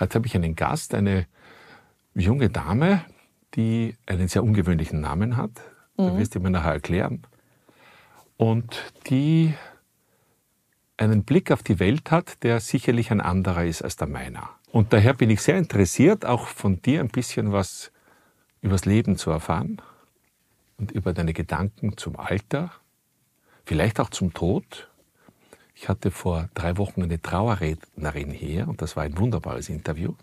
Heute habe ich einen Gast, eine junge Dame, die einen sehr ungewöhnlichen Namen hat. Du wirst dir mir nachher erklären. Und die einen Blick auf die Welt hat, der sicherlich ein anderer ist als der meiner. Und daher bin ich sehr interessiert, auch von dir ein bisschen was übers Leben zu erfahren und über deine Gedanken zum Alter, vielleicht auch zum Tod. Ich hatte vor 3 Wochen eine Trauerrednerin hier und das war ein wunderbares Interview.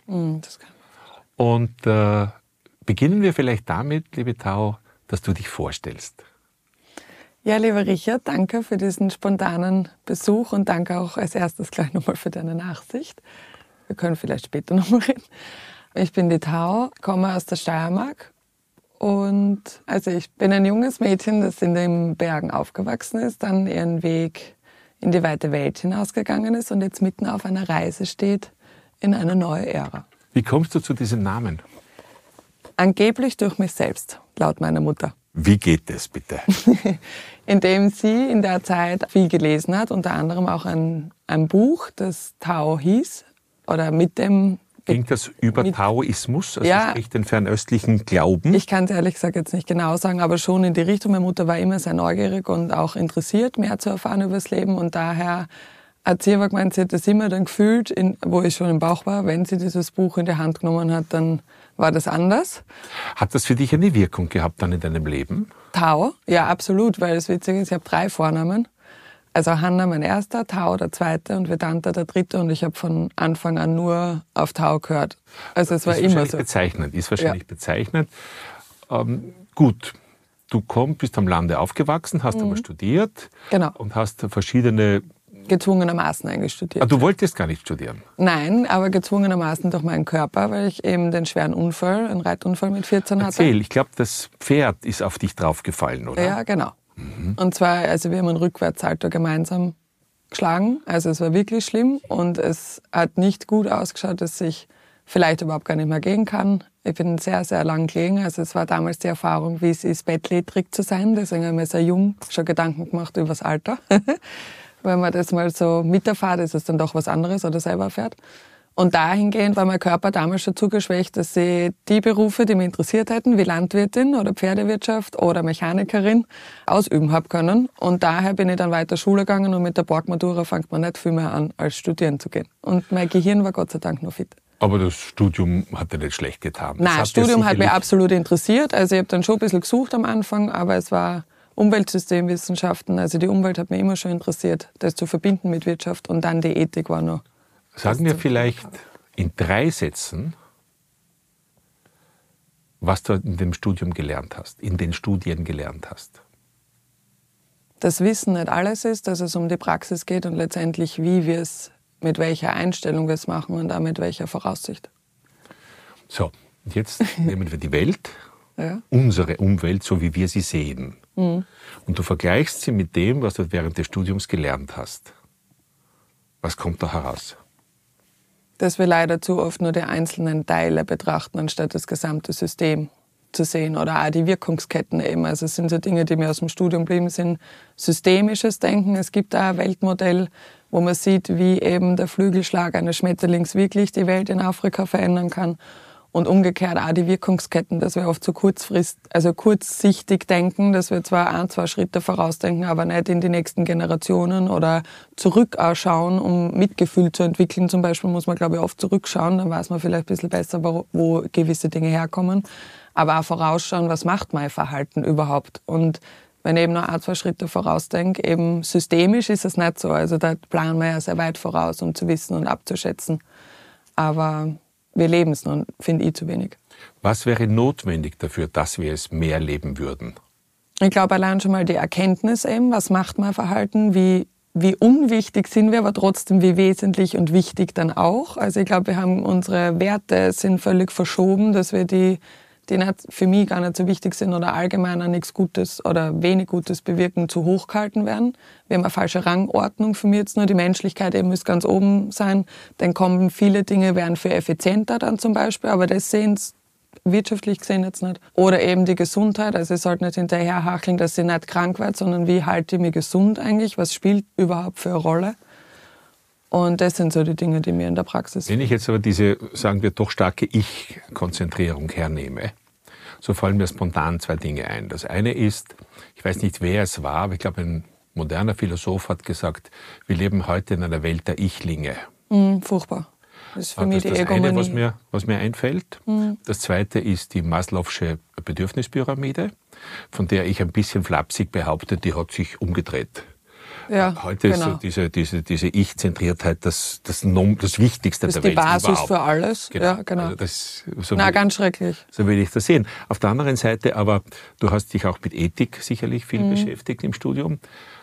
Und beginnen wir vielleicht damit, liebe Tao, dass du dich vorstellst. Ja, lieber Richard, danke für diesen spontanen Besuch und danke auch als erstes gleich nochmal für deine Nachsicht. Wir können vielleicht später nochmal reden. Ich bin die Tao, komme aus der Steiermark und also ich bin ein junges Mädchen, das in den Bergen aufgewachsen ist, dann ihren Weg in die weite Welt hinausgegangen ist und jetzt mitten auf einer Reise steht in eine neue Ära. Wie kommst du zu diesem Namen? Angeblich durch mich selbst, laut meiner Mutter. Wie geht das bitte? Indem sie in der Zeit viel gelesen hat, unter anderem auch ein Buch, das Tao hieß, oder mit dem... Ging das über Taoismus, also ja, sprich den fernöstlichen Glauben? Ich kann es ehrlich gesagt jetzt nicht genau sagen, aber schon in die Richtung. Meine Mutter war immer sehr neugierig und auch interessiert, mehr zu erfahren über das Leben und daher hat sie aber gemeint, sie hat das immer dann gefühlt, wo ich schon im Bauch war, wenn sie dieses Buch in die Hand genommen hat, dann war das anders. Hat das für dich eine Wirkung gehabt dann in deinem Leben? Tao, ja absolut, weil das Witzige ist, ich habe 3 Vornamen. Also Hanna mein erster, Tao der zweite und Vedanta der dritte und ich habe von Anfang an nur auf Tao gehört. Also es war immer so. Ist wahrscheinlich bezeichnend. Gut, du bist am Lande aufgewachsen, hast aber studiert und hast verschiedene... Gezwungenermaßen eigentlich studiert. Ah, du wolltest gar nicht studieren? Nein, aber gezwungenermaßen durch meinen Körper, weil ich eben den schweren Unfall, einen Reitunfall mit 14 hatte. Erzähl, ich glaube, das Pferd ist auf dich draufgefallen, oder? Ja, genau. Und zwar, also wir haben einen Rückwärtssalto gemeinsam geschlagen, also es war wirklich schlimm und es hat nicht gut ausgeschaut, dass ich vielleicht überhaupt gar nicht mehr gehen kann. Ich bin sehr, sehr lang gelegen, also es war damals die Erfahrung, wie es ist, bettlägerig zu sein, deswegen habe ich mir sehr jung schon Gedanken gemacht über das Alter. Wenn man das mal so miterfährt, ist es dann doch was anderes oder selber erfährt. Und dahingehend war mein Körper damals schon zugeschwächt, dass sie die Berufe, die mich interessiert hätten, wie Landwirtin oder Pferdewirtschaft oder Mechanikerin, ausüben habe können. Und daher bin ich dann weiter Schule gegangen und mit der Borgmatura fängt man nicht viel mehr an, als studieren zu gehen. Und mein Gehirn war Gott sei Dank noch fit. Aber das Studium hat dir nicht schlecht getan. Nein, das Studium hat mich absolut interessiert. Also ich habe dann schon ein bisschen gesucht am Anfang, aber es war Umweltsystemwissenschaften, also die Umwelt hat mich immer schon interessiert, das zu verbinden mit Wirtschaft und dann die Ethik war noch. Sag mir vielleicht in 3 Sätzen, was du in dem Studium gelernt hast, in den Studien gelernt hast. Das Wissen nicht alles ist, dass es um die Praxis geht und letztendlich, wie wir es, mit welcher Einstellung wir es machen und auch mit welcher Voraussicht. So, und jetzt nehmen wir die Welt, unsere Umwelt, so wie wir sie sehen. Und du vergleichst sie mit dem, was du während des Studiums gelernt hast. Was kommt da heraus? Dass wir leider zu oft nur die einzelnen Teile betrachten, anstatt das gesamte System zu sehen oder auch die Wirkungsketten eben. Also es sind so Dinge, die mir aus dem Studium geblieben sind. Systemisches Denken. Es gibt da ein Weltmodell, wo man sieht, wie eben der Flügelschlag eines Schmetterlings wirklich die Welt in Afrika verändern kann. Und umgekehrt auch die Wirkungsketten, dass wir oft so kurzsichtig denken, dass wir zwar 1, 2 Schritte vorausdenken, aber nicht in die nächsten Generationen oder zurückschauen, um Mitgefühl zu entwickeln. Zum Beispiel muss man, glaube ich, oft zurückschauen, dann weiß man vielleicht ein bisschen besser, wo gewisse Dinge herkommen. Aber auch vorausschauen, was macht mein Verhalten überhaupt? Und wenn ich eben noch 1, 2 Schritte vorausdenke, eben systemisch ist es nicht so. Also da planen wir ja sehr weit voraus, um zu wissen und abzuschätzen. Aber wir leben es nun, finde ich, zu wenig. Was wäre notwendig dafür, dass wir es mehr leben würden? Ich glaube allein schon mal die Erkenntnis eben, was macht mein Verhalten, wie unwichtig sind wir, aber trotzdem wie wesentlich und wichtig dann auch. Also ich glaube, wir haben unsere Werte sind völlig verschoben, dass wir die nicht, für mich gar nicht so wichtig sind oder allgemein an nichts Gutes oder wenig Gutes bewirken, zu hoch gehalten werden. Wir haben eine falsche Rangordnung für mich jetzt nur. Die Menschlichkeit eben muss ganz oben sein. Dann kommen viele Dinge, werden für effizienter dann zum Beispiel, aber das sehen sie wirtschaftlich gesehen jetzt nicht. Oder eben die Gesundheit, also ich sollte nicht hinterherhacheln, dass ich nicht krank werde, sondern wie halte ich mich gesund eigentlich, was spielt überhaupt für eine Rolle. Und das sind so die Dinge, die mir in der Praxis... Wenn ich jetzt aber diese, sagen wir, doch starke Ich-Konzentrierung hernehme, so fallen mir spontan zwei Dinge ein. Das eine ist, ich weiß nicht, wer es war, aber ich glaube, ein moderner Philosoph hat gesagt, wir leben heute in einer Welt der Ichlinge. Furchtbar. Das ist für mich das die ist das eine, Egomanie. was mir einfällt. Das zweite ist die Maslow'sche Bedürfnispyramide, von der ich ein bisschen flapsig behaupte, die hat sich umgedreht. Ja, Heute genau. ist so diese Ich-Zentriertheit das Wichtigste Das der ist die Welt Basis überhaupt. für alles. Genau. Ja, genau. Also Ganz schrecklich. so will ich das sehen. Auf der anderen Seite aber, du hast dich auch mit Ethik sicherlich viel beschäftigt im Studium.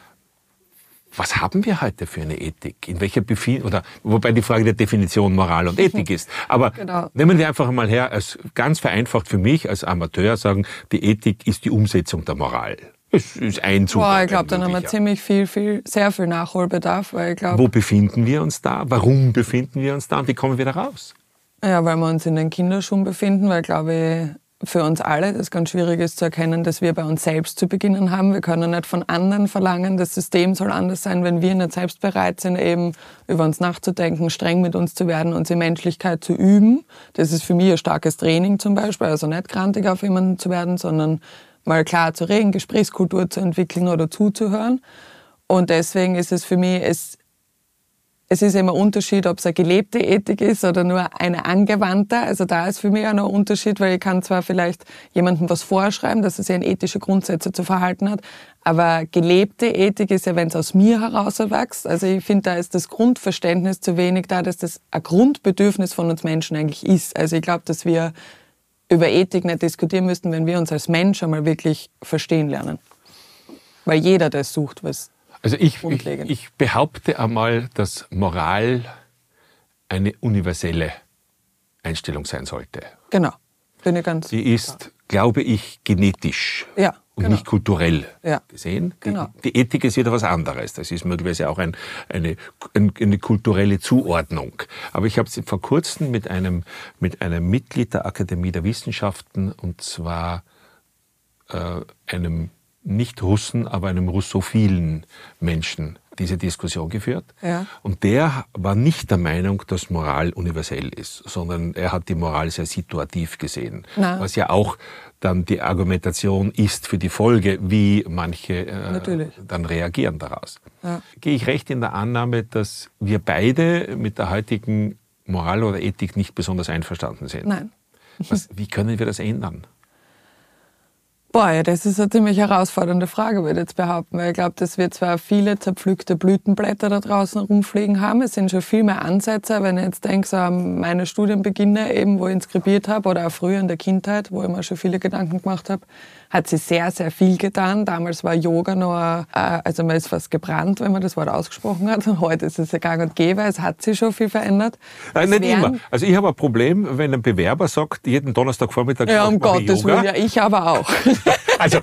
Was haben wir heute für eine Ethik? In welcher wobei die Frage der Definition Moral und Ethik ist. Aber Genau. nehmen wir einfach mal her, als ganz vereinfacht für mich als Amateur sagen, die Ethik ist die Umsetzung der Moral. Es ist ein Zugang. Ich glaube, dann haben wir ziemlich sehr viel Nachholbedarf. Weil ich glaub, Wo befinden wir uns da? Warum befinden wir uns da? Und wie kommen wir da raus? Ja, weil wir uns in den Kinderschuhen befinden, weil, glaube ich, für uns alle das ganz schwierig ist zu erkennen, dass wir bei uns selbst zu beginnen haben. Wir können nicht von anderen verlangen, das System soll anders sein, wenn wir nicht selbst bereit sind, eben über uns nachzudenken, streng mit uns zu werden, unsere Menschlichkeit zu üben. Das ist für mich ein starkes Training zum Beispiel, also nicht grantig auf jemanden zu werden, sondern mal klar zu reden, Gesprächskultur zu entwickeln oder zuzuhören. Und deswegen ist es für mich, es ist immer ein Unterschied, ob es eine gelebte Ethik ist oder nur eine angewandte. Also da ist für mich auch noch ein Unterschied, weil ich kann zwar vielleicht jemandem was vorschreiben, dass er sich an ethische Grundsätze zu verhalten hat, aber gelebte Ethik ist ja, wenn es aus mir heraus erwächst. Also ich finde, da ist das Grundverständnis zu wenig da, dass das ein Grundbedürfnis von uns Menschen eigentlich ist. Also ich glaube, dass wir über Ethik nicht diskutieren müssten, wenn wir uns als Mensch einmal wirklich verstehen lernen. Weil jeder das sucht, was also ich behaupte einmal, dass Moral eine universelle Einstellung sein sollte. Genau, bin ich ganz... Die ist, glaube ich, genetisch und nicht kulturell gesehen. Genau. Die Ethik ist wieder was anderes. Das ist möglicherweise auch eine kulturelle Zuordnung. Aber ich habe es vor kurzem mit einem Mitglied der Akademie der Wissenschaften, und zwar einem nicht-Russen, aber einem russophilen Menschen diese Diskussion geführt. Ja. Und der war nicht der Meinung, dass Moral universell ist, sondern er hat die Moral sehr situativ gesehen. Was ja auch dann die Argumentation ist für die Folge, wie manche dann reagieren daraus. Ja. Gehe ich recht in der Annahme, dass wir beide mit der heutigen Moral oder Ethik nicht besonders einverstanden sind? Nein. Wie können wir das ändern? Ja, das ist eine ziemlich herausfordernde Frage, würde ich jetzt behaupten, weil ich glaube, dass wir zwar viele zerpflückte Blütenblätter da draußen rumfliegen haben, es sind schon viel mehr Ansätze, wenn ich jetzt denke, so an meine Studienbeginne, eben, wo ich inskribiert habe, oder auch früher in der Kindheit, wo ich mir schon viele Gedanken gemacht habe, hat sich sehr, sehr viel getan. Damals war Yoga noch, also man ist fast gebrannt, wenn man das Wort ausgesprochen hat. Und heute ist es ja gang und gäbe, es hat sich schon viel verändert. Nicht immer. Also ich habe ein Problem, wenn ein Bewerber sagt, jeden Donnerstagvormittag ja, um Gottes Willen, ja, ich aber auch. Also,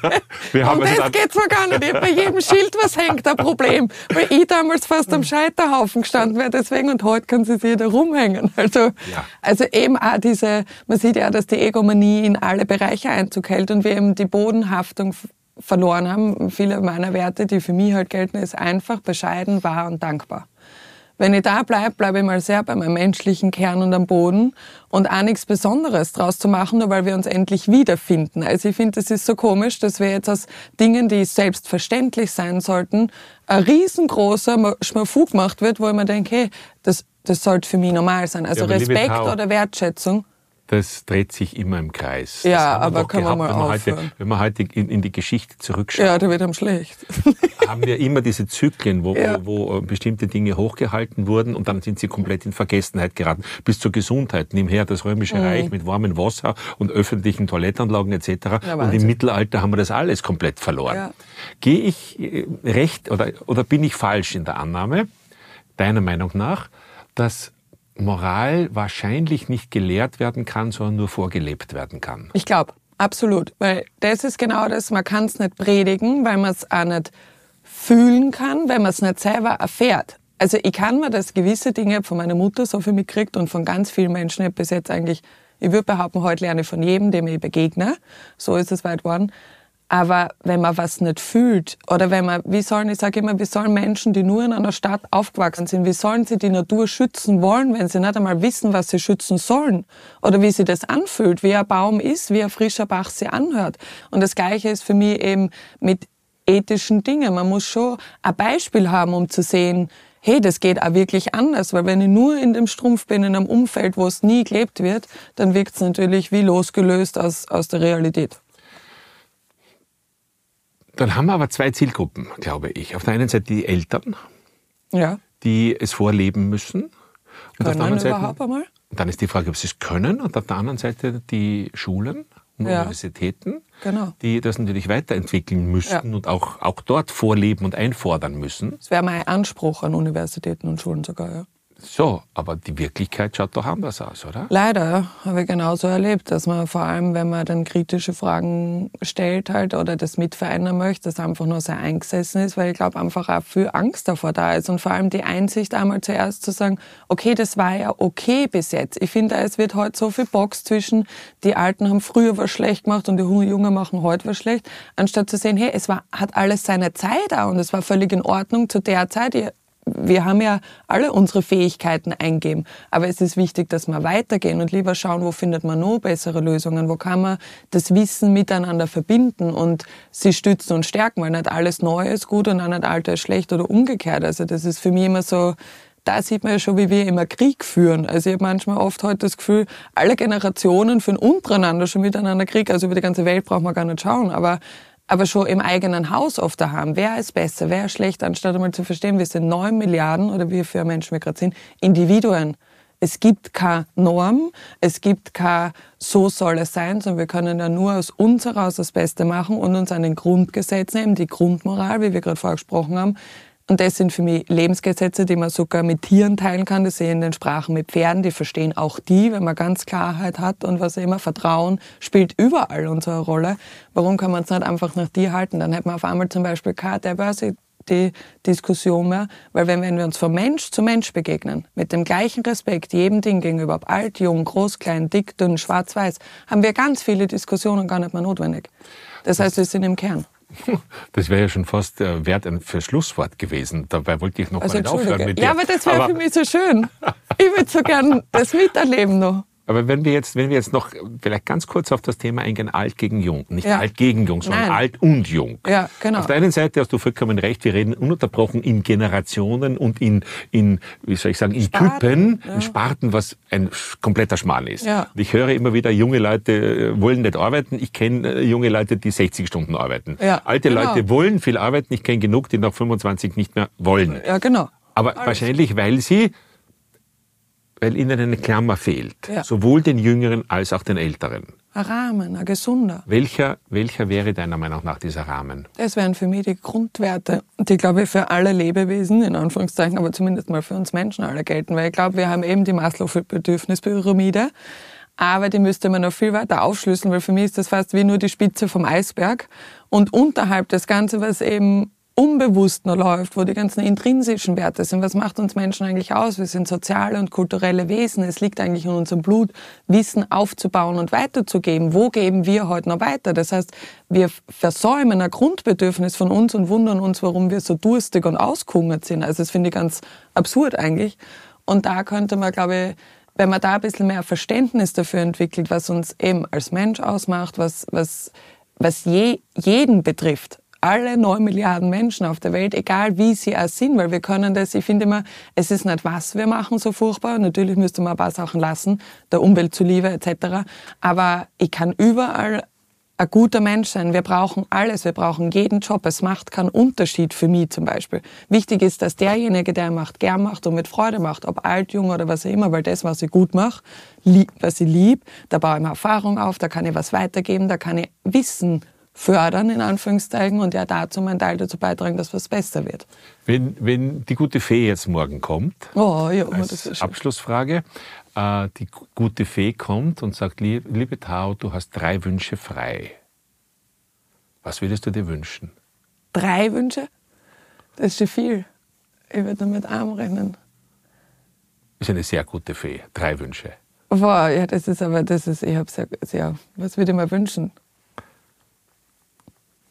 wir haben das geht's mir gar nicht. Ich habe bei jedem Schild, was hängt, ein Problem. Weil ich damals fast am Scheiterhaufen gestanden wäre, deswegen, und heute kann sie sich da rumhängen. Also eben auch man sieht ja, dass die Egomanie in alle Bereiche Einzug hält und wir eben die Bodenhaftung verloren haben. Viele meiner Werte, die für mich halt gelten, ist einfach, bescheiden, wahr und dankbar. Wenn ich da bleibe ich mal sehr bei meinem menschlichen Kern und am Boden und auch nichts Besonderes draus zu machen, nur weil wir uns endlich wiederfinden. Also ich finde, es ist so komisch, dass wir jetzt aus Dingen, die selbstverständlich sein sollten, ein riesengroßer Schmafug gemacht wird, wo ich mir denke, hey, das sollte für mich normal sein. Also ja, Respekt oder Wertschätzung. Das dreht sich immer im Kreis. Ja, aber können wir mal aufhören. Wenn man heute in die Geschichte zurückschaut, ja, da wird einem schlecht. haben wir immer diese Zyklen, wo bestimmte Dinge hochgehalten wurden und dann sind sie komplett in Vergessenheit geraten. Bis zur Gesundheit. Nimm her das Römische Reich mit warmem Wasser und öffentlichen Toilettanlagen etc. Ja, und im Mittelalter haben wir das alles komplett verloren. Ja. Gehe ich recht oder bin ich falsch in der Annahme, deiner Meinung nach, dass Moral wahrscheinlich nicht gelehrt werden kann, sondern nur vorgelebt werden kann? Ich glaube, absolut. Weil das ist genau das, man kann es nicht predigen, weil man es auch nicht fühlen kann, weil man es nicht selber erfährt. Also ich kann mir das gewisse Dinge von meiner Mutter so viel mitkriegt und von ganz vielen Menschen, ich bis jetzt eigentlich, ich würde behaupten, heute lerne ich von jedem, dem ich begegne. So ist es weit geworden. Aber wenn man was nicht fühlt oder wenn man, ich sage immer, wie sollen Menschen, die nur in einer Stadt aufgewachsen sind, wie sollen sie die Natur schützen wollen, wenn sie nicht einmal wissen, was sie schützen sollen oder wie sie das anfühlt, wie ein Baum ist, wie ein frischer Bach sich anhört. Und das Gleiche ist für mich eben mit ethischen Dingen. Man muss schon ein Beispiel haben, um zu sehen, hey, das geht auch wirklich anders, weil wenn ich nur in dem Strumpf bin, in einem Umfeld, wo es nie gelebt wird, dann wirkt es natürlich wie losgelöst aus der Realität. Dann haben wir aber zwei Zielgruppen, glaube ich. Auf der einen Seite die Eltern, die es vorleben müssen. Und auf der anderen Seite, überhaupt einmal? dann ist die Frage, ob sie es können. Und auf der anderen Seite die Schulen und Universitäten, die das natürlich weiterentwickeln müssen und auch dort vorleben und einfordern müssen. Das wäre mein Anspruch an Universitäten und Schulen sogar, ja. So, aber die Wirklichkeit schaut doch anders aus, oder? Leider habe ich genauso erlebt, dass man vor allem, wenn man dann kritische Fragen stellt halt oder das mit verändern möchte, das einfach nur sehr eingesessen ist, weil ich glaube einfach auch viel Angst davor da ist und vor allem die Einsicht einmal zuerst zu sagen, okay, das war ja okay bis jetzt. Ich finde, es wird heute so viel Box zwischen, die Alten haben früher was schlecht gemacht und die Jungen machen heute was schlecht, anstatt zu sehen, hey, hat alles seine Zeit auch und es war völlig in Ordnung zu der Zeit. Wir haben ja alle unsere Fähigkeiten eingeben, aber es ist wichtig, dass wir weitergehen und lieber schauen, wo findet man noch bessere Lösungen, wo kann man das Wissen miteinander verbinden und sie stützen und stärken, weil nicht alles Neue ist gut und auch nicht Alte ist schlecht oder umgekehrt. Also das ist für mich immer so, da sieht man ja schon, wie wir immer Krieg führen. Also ich habe manchmal oft heute das Gefühl, alle Generationen führen untereinander schon miteinander Krieg, also über die ganze Welt braucht man gar nicht schauen, aber schon im eigenen Haus oft daheim. Wer ist besser, wer ist schlechter, anstatt einmal zu verstehen, wir sind 9 Milliarden, oder wie viele Menschen wir gerade sind, Individuen. Es gibt keine Norm, es gibt kein so soll es sein, sondern wir können ja nur aus uns heraus das Beste machen und uns an den Grundgesetzen, eben die Grundmoral, wie wir gerade vorher gesprochen haben. Und das sind für mich Lebensgesetze, die man sogar mit Tieren teilen kann. Das sehe ich in den Sprachen mit Pferden, die verstehen auch die, wenn man ganz Klarheit hat und was immer, Vertrauen spielt überall unsere Rolle. Warum kann man es nicht einfach nach die halten? Dann hätte man auf einmal zum Beispiel keine Diversity-Diskussion mehr, weil wenn wir uns von Mensch zu Mensch begegnen, mit dem gleichen Respekt jedem Ding gegenüber, ob alt, jung, groß, klein, dick, dünn, schwarz, weiß, haben wir ganz viele Diskussionen gar nicht mehr notwendig. Das heißt, wir sind im Kern. Das wäre ja schon fast wert für Schlusswort gewesen. Dabei wollte ich noch gar nicht aufhören mit dir. Ja, aber das wäre für mich so schön. Ich würde so gern das miterleben noch. Aber wenn wir jetzt noch vielleicht ganz kurz auf das Thema eingehen, alt gegen jung. Nicht alt gegen jung, sondern alt und jung. Ja, genau. Auf der einen Seite hast du vollkommen recht, wir reden ununterbrochen in Generationen und in wie soll ich sagen, in Sparten, Typen, in Sparten, was ein kompletter Schmarrn ist. Ja. Ich höre immer wieder, junge Leute wollen nicht arbeiten. Ich kenne junge Leute, die 60 Stunden arbeiten. Ja, alte Leute wollen viel arbeiten. Ich kenne genug, die nach 25 nicht mehr wollen. Ja, genau. Aber wahrscheinlich, weil ihnen eine Klammer fehlt. Ja. Sowohl den Jüngeren als auch den Älteren. Ein Rahmen, ein gesunder. Welcher wäre deiner Meinung nach dieser Rahmen? Das wären für mich die Grundwerte, die, glaube ich, für alle Lebewesen, in Anführungszeichen, aber zumindest mal für uns Menschen alle gelten. Weil ich glaube, wir haben eben die Maslow'sche Bedürfnispyramide, aber die müsste man noch viel weiter aufschlüsseln, weil für mich ist das fast wie nur die Spitze vom Eisberg. Und unterhalb das Ganze, was eben unbewusst noch läuft, wo die ganzen intrinsischen Werte sind. Was macht uns Menschen eigentlich aus? Wir sind soziale und kulturelle Wesen. Es liegt eigentlich in unserem Blut, Wissen aufzubauen und weiterzugeben. Wo geben wir heute noch weiter? Das heißt, wir versäumen ein Grundbedürfnis von uns und wundern uns, warum wir so durstig und ausgehungert sind. Also das finde ich ganz absurd eigentlich. Und da könnte man, glaube ich, wenn man da ein bisschen mehr Verständnis dafür entwickelt, was uns eben als Mensch ausmacht, was jeden betrifft, alle 9 Milliarden Menschen auf der Welt, egal wie sie auch sind, weil wir können das, ich finde immer, es ist nicht, was wir machen so furchtbar, natürlich müsste man ein paar Sachen lassen, der Umwelt zuliebe etc., aber ich kann überall ein guter Mensch sein. Wir brauchen alles, wir brauchen jeden Job, es macht keinen Unterschied für mich zum Beispiel. Wichtig ist, dass derjenige, der macht, gern macht und mit Freude macht, ob alt, jung oder was auch immer, weil das, was ich gut mache, was ich lieb, da baue ich mir Erfahrung auf, da kann ich was weitergeben, da kann ich Wissen fördern, in Anführungszeichen, und ja dazu meinen Teil dazu beitragen, dass was besser wird. Wenn die gute Fee jetzt morgen kommt, das ist schön. Abschlussfrage, die gute Fee kommt und sagt, liebe Tao, du hast 3 Wünsche frei. Was würdest du dir wünschen? 3 Wünsche? Das ist schon viel. Ich würde nur mit einem rechnen. Das ist eine sehr gute Fee, 3 Wünsche. Boah, ja, was würde ich mir wünschen?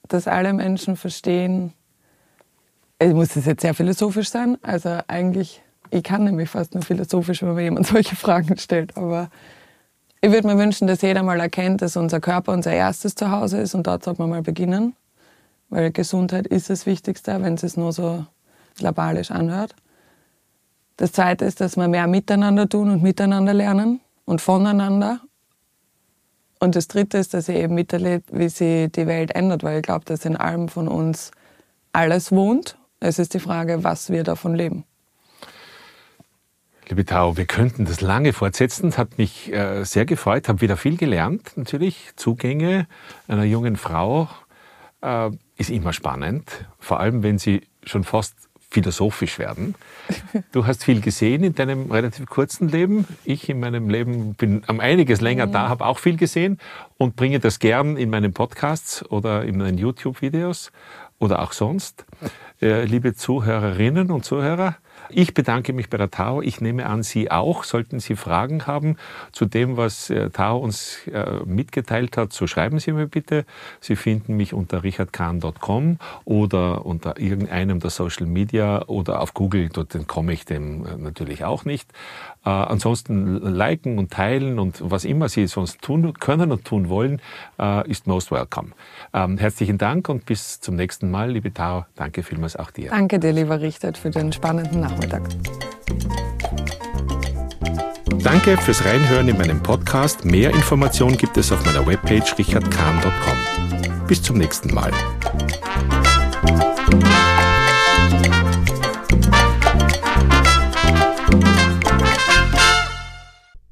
dass alle Menschen verstehen, muss es jetzt sehr philosophisch sein, also eigentlich, ich kann nämlich fast nur philosophisch, wenn mir jemand solche Fragen stellt, aber ich würde mir wünschen, dass jeder mal erkennt, dass unser Körper unser erstes Zuhause ist und dort sollte man mal beginnen, weil Gesundheit ist das Wichtigste, wenn es nur so globalisch anhört. Das Zweite ist, dass wir mehr miteinander tun und miteinander lernen und voneinander. Und das Dritte ist, dass ich eben miterlebe, wie sich die Welt ändert, weil ich glaube, dass in allem von uns alles wohnt. Es ist die Frage, was wir davon leben. Liebe Tao, wir könnten das lange fortsetzen. Es hat mich sehr gefreut, habe wieder viel gelernt natürlich. Zugänge einer jungen Frau ist immer spannend, vor allem wenn sie schon fast philosophisch werden. Du hast viel gesehen in deinem relativ kurzen Leben. Ich in meinem Leben bin um einiges länger da, habe auch viel gesehen und bringe das gern in meinen Podcasts oder in meinen YouTube-Videos oder auch sonst. Liebe Zuhörerinnen und Zuhörer, ich bedanke mich bei der Tao. Ich nehme an, Sie auch. Sollten Sie Fragen haben zu dem, was Tao uns mitgeteilt hat, so schreiben Sie mir bitte. Sie finden mich unter richardkahn.com oder unter irgendeinem der Social Media oder auf Google. Dort entkomme ich dem natürlich auch nicht. Ansonsten liken und teilen und was immer Sie sonst tun können und tun wollen, ist most welcome. Herzlichen Dank und bis zum nächsten Mal, liebe Tao. Danke vielmals auch dir. Danke dir, lieber Richard, für den spannenden Nachmittag. Danke fürs Reinhören in meinem Podcast. Mehr Informationen gibt es auf meiner Webpage richardkahn.com. Bis zum nächsten Mal.